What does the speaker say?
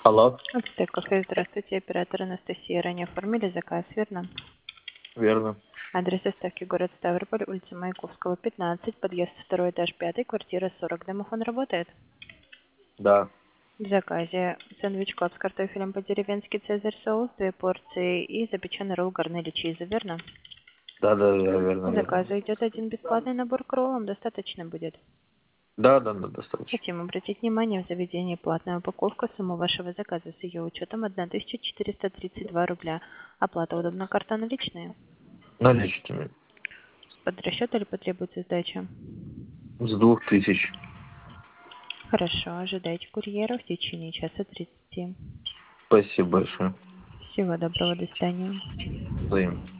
Алло, Ацтек кафе, здравствуйте, оператор Анастасия. Ранее оформили заказ, верно? верно. Адрес доставки город Ставрополь, улица Маяковского, 15, подъезд 2 этаж 5, квартира 40. Домофон работает? Да, В заказе сэндвич клаб с картофелем по-деревенски, цезарь соус, 2 порции и запеченный ролл гарнели чиза, верно? да, верно, По верно. заказу идет один бесплатный набор к роллам, достаточно будет. Да, достаточно. Хотим обратить внимание, в заведении платная упаковка, сумма вашего заказа с ее учетом 1432 рубля. Оплата удобна, карта наличные? Наличными. Под расчет или потребуется сдача? С 2000. Хорошо, ожидайте курьера в течение часа 30. Спасибо большое. Всего доброго, до свидания. Взаимно.